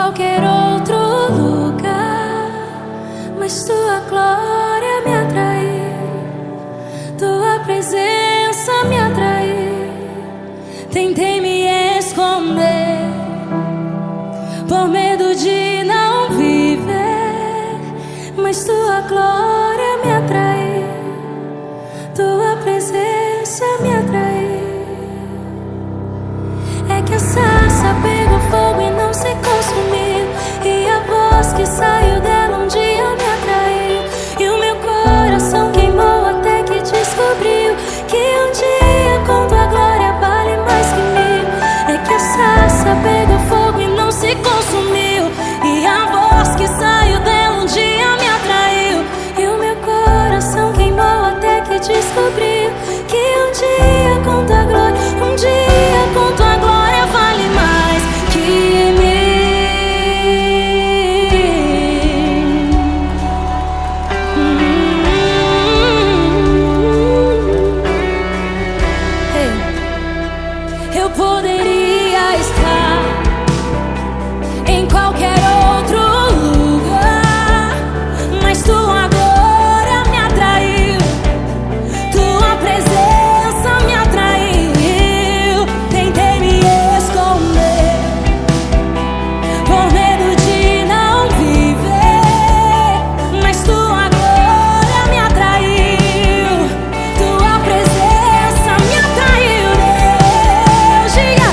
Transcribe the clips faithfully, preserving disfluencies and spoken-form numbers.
qualquer outro lugar, mas tua glória me atraiu, tua presença me atraiu. Tentei me esconder por medo de não viver, mas tua glória me atraiu, tua presença me atraiu. É que a sarça pegou fogo e não se consumiu, e a voz que saiu dela um dia me atraiu, e o meu coração queimou até que descobriu que um dia com tua glória vale mais que mil. É que a sarça pegou fogo e não se consumiu, e a voz que saiu dela um dia me atraiu, e o meu coração queimou até que descobriu que um dia com tua glória, um dia com tua glória vale mais que mil. hum. Hey. Eu poderia estar em qualquer outro lugar, mas tua glória me atraiu, tua presença me atraiu. Tentei me esconder por medo de não viver, mas tua glória me atraiu, tua presença me atraiu. Deus, diga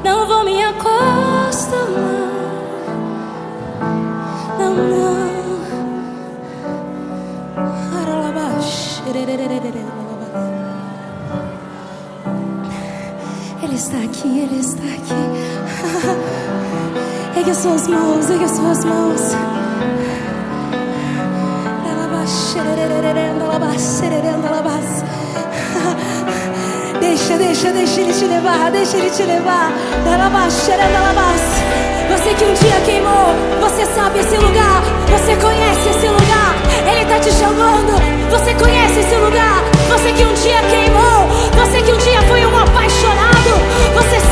não vou me acostumar. Não, não. Ele está aqui, Ele está aqui. Ergue as suas mãos, ergue as suas mãos. Deixa, deixa, deixa Ele te levar, deixa Ele te levar. Você que um dia queimou, você sabe esse lugar, você conhece esse lugar. Ele está te chamando, você conhece esse lugar. Você que um dia queimou, você que um dia foi um apaixonado, você